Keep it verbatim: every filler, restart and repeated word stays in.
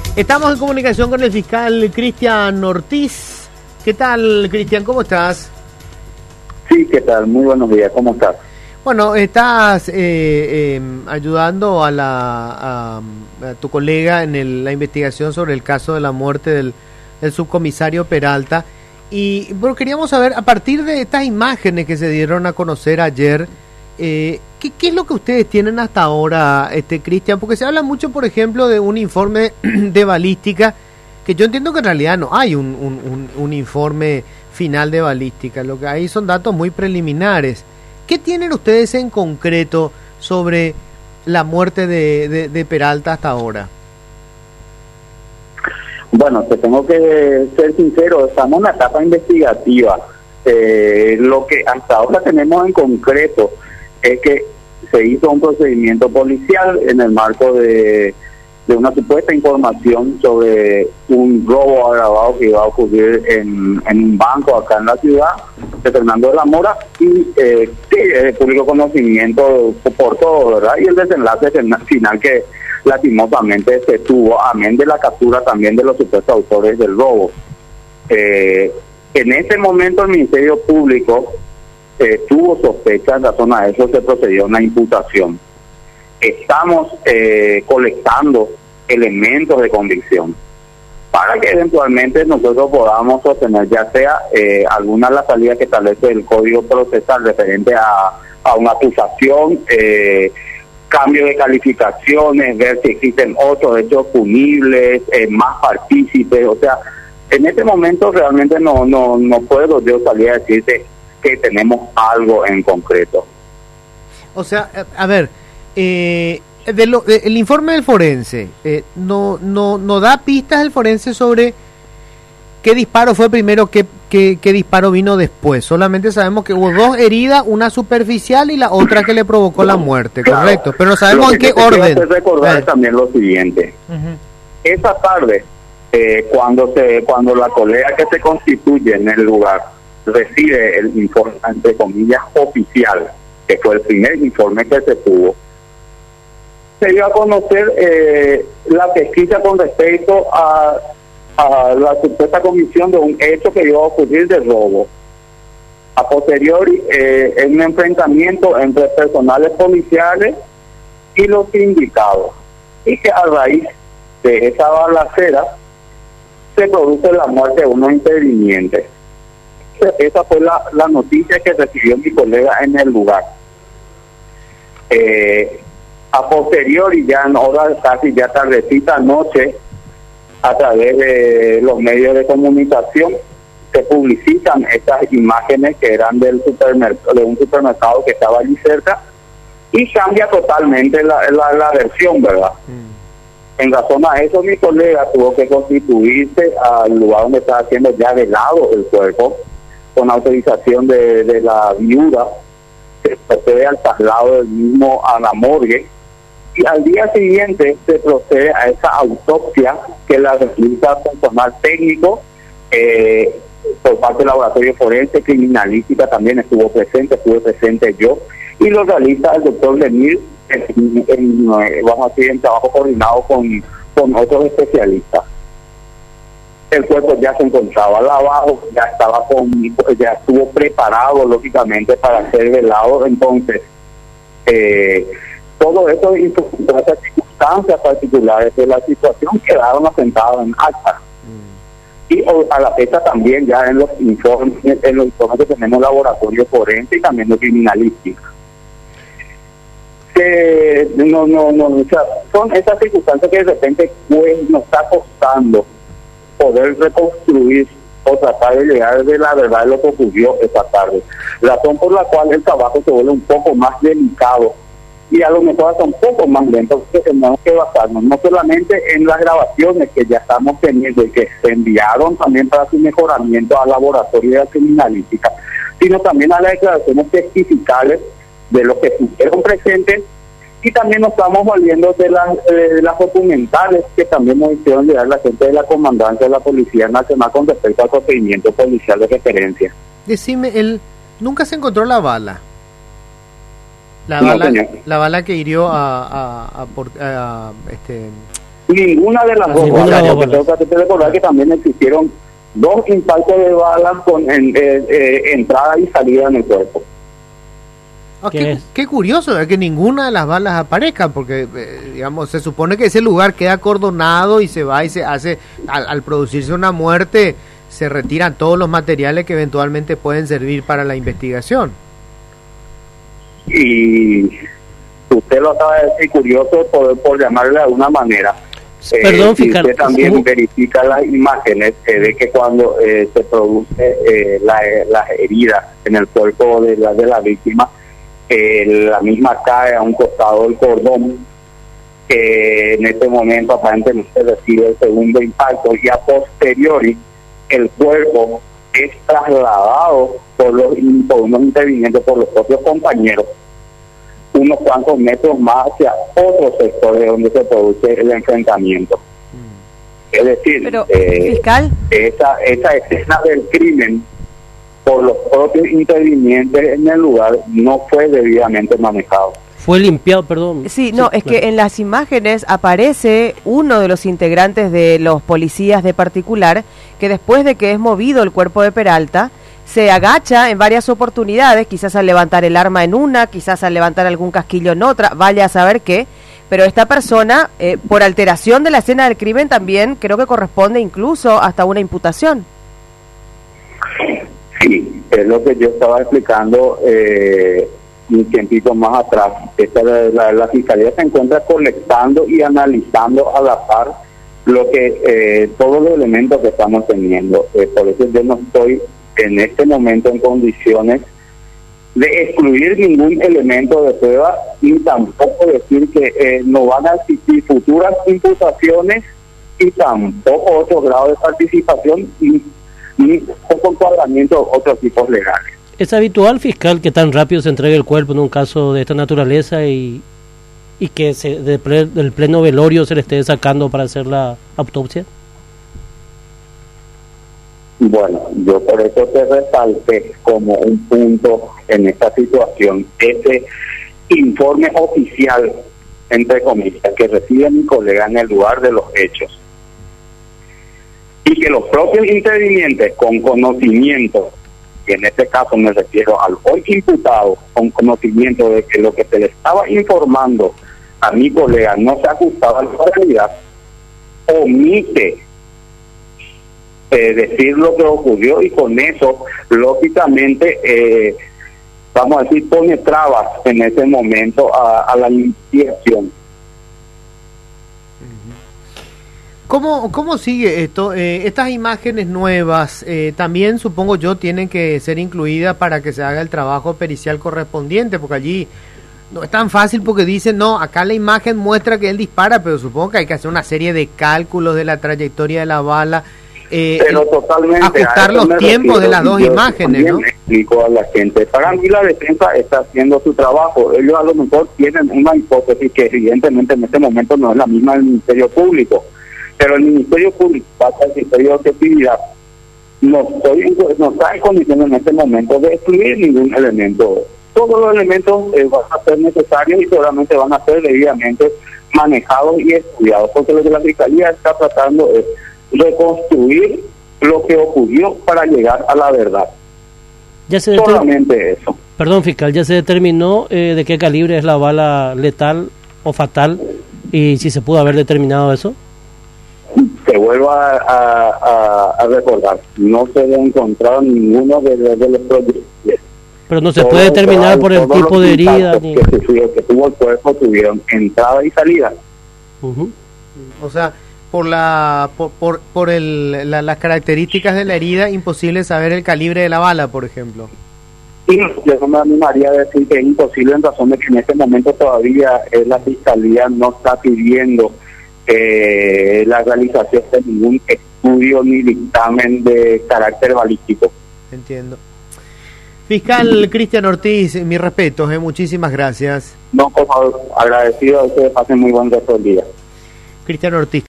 Estamos en comunicación con el fiscal Cristian Ortiz. ¿Qué tal, Cristian? ¿Cómo estás? Sí, ¿qué tal? Muy buenos días. ¿Cómo estás? Bueno, estás eh, eh, ayudando a, la, a, a tu colega en el, la investigación sobre el caso de la muerte del, del subcomisario Peralta. Y bueno, queríamos saber, a partir de estas imágenes que se dieron a conocer ayer, eh, ¿qué, ¿qué es lo que ustedes tienen hasta ahora, este Cristian? Porque se habla mucho, por ejemplo, de un informe de balística, que yo entiendo que en realidad no hay un, un, un, un informe final de balística, lo que hay son datos muy preliminares. ¿Qué tienen ustedes en concreto sobre la muerte de, de, de Peralta hasta ahora? Bueno, te tengo que ser sincero, estamos en una etapa investigativa. Eh, lo que hasta ahora tenemos en concreto es que se hizo un procedimiento policial en el marco de, de una supuesta información sobre un robo agravado que iba a ocurrir en, en un banco acá en la ciudad de Fernando de la Mora, y eh, sí, de público conocimiento por todo, ¿verdad? Y el desenlace final que lastimosamente se tuvo, amén de la captura también de los supuestos autores del robo. Eh, en ese momento el Ministerio Público eh, tuvo sospechas, en razón a eso se procedió a una imputación. Estamos eh, colectando elementos de convicción para que eventualmente nosotros podamos sostener ya sea eh, alguna de las salidas que establece el Código Procesal referente a, a una acusación, eh, cambio de calificaciones, ver si existen otros hechos punibles, eh, más partícipes. O sea, en este momento realmente no no no puedo yo salir a decirte que tenemos algo en concreto. O sea, a ver, eh, de lo, de, el informe del forense eh, no no no da pistas el forense sobre qué disparo fue primero, qué, qué, qué disparo vino después. Solamente sabemos que hubo dos heridas, una superficial y la otra que le provocó la muerte, claro, correcto. Pero no sabemos en qué orden. Quiero recordar eh. también lo siguiente. Uh-huh. Esa tarde, eh, cuando se cuando la colega que se constituye en el lugar recibe el informe, entre comillas, oficial, que fue el primer informe que se tuvo, se dio a conocer eh, la pesquisa con respecto a a la supuesta comisión de un hecho que iba a ocurrir de robo. A posteriori, eh, en un enfrentamiento entre personales policiales y los sindicados, y que a raíz de esa balacera se produce la muerte de unos intervinientes. Esa fue la, la noticia que recibió mi colega en el lugar. Eh, a posteriori, ya en horas casi ya tardecita noche, a través de los medios de comunicación se publicitan estas imágenes que eran del supermercado, de un supermercado que estaba allí cerca, y cambia totalmente la, la, la versión, ¿verdad? Mm. En razón a eso mi colega tuvo que constituirse al lugar donde estaba haciendo ya velado el cuerpo, con autorización de, de la viuda, se procede al traslado del mismo a la morgue, y al día siguiente se procede a esa autopsia que la realiza personal técnico eh, por parte del laboratorio forense, criminalística también estuvo presente, estuve presente yo, y lo realiza el doctor Lemir, en, en, vamos a decir, en trabajo coordinado con, con otros especialistas. El cuerpo ya se encontraba lavado, ya estaba con, ya estuvo preparado lógicamente para ser velado, entonces eh, todo eso y esas circunstancias particulares de la situación quedaron asentadas en acta. Mm. Y o, a la fecha también ya en los informes, en los informes que tenemos laboratorio forense y también de criminalística. Que no, no, no, o sea, son esas circunstancias que de repente pues nos está costando poder reconstruir o tratar de llegar de la verdad de lo que ocurrió esa tarde. Razón por la cual el trabajo se vuelve un poco más delicado y a lo mejor hasta un poco más lento, porque tenemos que basarnos no solamente en las grabaciones que ya estamos teniendo y que se enviaron también para su mejoramiento al laboratorio de la criminalística, sino también a las declaraciones testificales de los que estuvieron presentes, y también nos estamos valiendo de las, eh, de las documentales que también nos hicieron llegar la gente de la Comandancia de la Policía Nacional con respecto al procedimiento policial de referencia. Decime, el nunca se encontró la bala. La no, bala, señor. la bala que hirió a, a, a, a, a este Ninguna de las dos Ninguna balas. de las Porque balas. tengo que recordar que también existieron dos impactos de balas con en, eh, eh, entrada y salida en el cuerpo. Ah, ¿Qué qué, es? qué curioso, ¿verdad? Que ninguna de las balas aparezca, porque, eh, digamos, se supone que ese lugar queda acordonado y se va y se hace, al, al producirse una muerte, se retiran todos los materiales que eventualmente pueden servir para la investigación. Y usted lo acaba de decir, curioso por, por llamarle de alguna manera. Perdón, Eh, si fiscal. usted también ¿Cómo? verifica las imágenes, se ve que cuando eh, se produce eh, la, las heridas en el cuerpo de la, de la víctima, eh, la misma cae a un costado del cordón, que en este momento aparentemente recibe el segundo impacto y a posteriori el cuerpo es trasladado por los por unos intervinientes, por los propios compañeros, unos cuantos metros más hacia otro sector de donde se produce el enfrentamiento. Mm. Es decir, Pero, eh, fiscal, esa, esa escena del crimen por los propios intervinientes en el lugar no fue debidamente manejado. Fue limpiado, perdón. sí, no, es que en las imágenes aparece uno de los integrantes de los policías de particular que después de que es movido el cuerpo de Peralta, se agacha en varias oportunidades, quizás al levantar el arma en una, quizás al levantar algún casquillo en otra, vaya a saber qué, pero esta persona, eh, por alteración de la escena del crimen también, creo que corresponde incluso hasta una imputación. Sí, es lo que yo estaba explicando eh, un tiempito más atrás. Esta, la, la Fiscalía se encuentra colectando y analizando a la par lo que eh, todos los elementos que estamos teniendo. Eh, por eso yo no estoy en este momento en condiciones de excluir ningún elemento de prueba y tampoco decir que eh, no van a existir futuras imputaciones y tampoco otro grado de participación y ni otro encuadramiento de otros tipos legales. ¿Es habitual, fiscal, que tan rápido se entregue el cuerpo en un caso de esta naturaleza y, y que se, de ple, del pleno velorio se le esté sacando para hacer la autopsia? Bueno, yo por eso te resalté como un punto en esta situación ese informe oficial, entre comillas, que recibe mi colega en el lugar de los hechos. Y que los propios intervinientes con conocimiento, y en este caso me refiero al hoy imputado, con conocimiento de que lo que se le estaba informando a mi colega no se ajustaba a la realidad, omite eh, decir lo que ocurrió y con eso, lógicamente, eh, vamos a decir, pone trabas en ese momento a, a la investigación. ¿Cómo, cómo sigue esto? Eh, estas imágenes nuevas eh, también, supongo yo, tienen que ser incluidas para que se haga el trabajo pericial correspondiente, porque allí no es tan fácil porque dicen, no, acá la imagen muestra que él dispara, pero supongo que hay que hacer una serie de cálculos de la trayectoria de la bala, eh, pero totalmente ajustar los tiempos refiero, de las dos imágenes, ¿no? Explico a la gente. Para mí la defensa está haciendo su trabajo. Ellos a lo mejor tienen una hipótesis que evidentemente en este momento no es la misma del Ministerio Público. Pero el Ministerio Público, pasa el criterio de objetividad, no, estoy, no está en condiciones en este momento de excluir ningún elemento. Todos los elementos eh, van a ser necesarios y seguramente van a ser debidamente manejados y estudiados, porque lo que la Fiscalía está tratando es reconstruir lo que ocurrió para llegar a la verdad. Ya se Solamente eso. Perdón, fiscal, ¿ya se determinó eh, de qué calibre es la bala letal o fatal y si se pudo haber determinado eso? Te vuelvo a, a, a, a recordar, no se ha encontrado ninguno de, de, de los proyectos. Pero no se Todo, puede determinar por el tipo de herida. Ni... Que, sufrió, que tuvo el cuerpo tuvieron entrada y salida. Uh-huh. O sea, por la por por, por el, la, las características de la herida, imposible saber el calibre de la bala, por ejemplo. Y yo no me animaría a decir que es imposible en razón de que en este momento todavía eh, la Fiscalía no está pidiendo Eh, la realización de ningún estudio ni dictamen de carácter balístico. Entiendo. Fiscal Cristian Ortiz, mis respetos, eh, muchísimas gracias. No, por favor, agradecido a ustedes, pasen muy buen resto del día. Cristian Ortiz.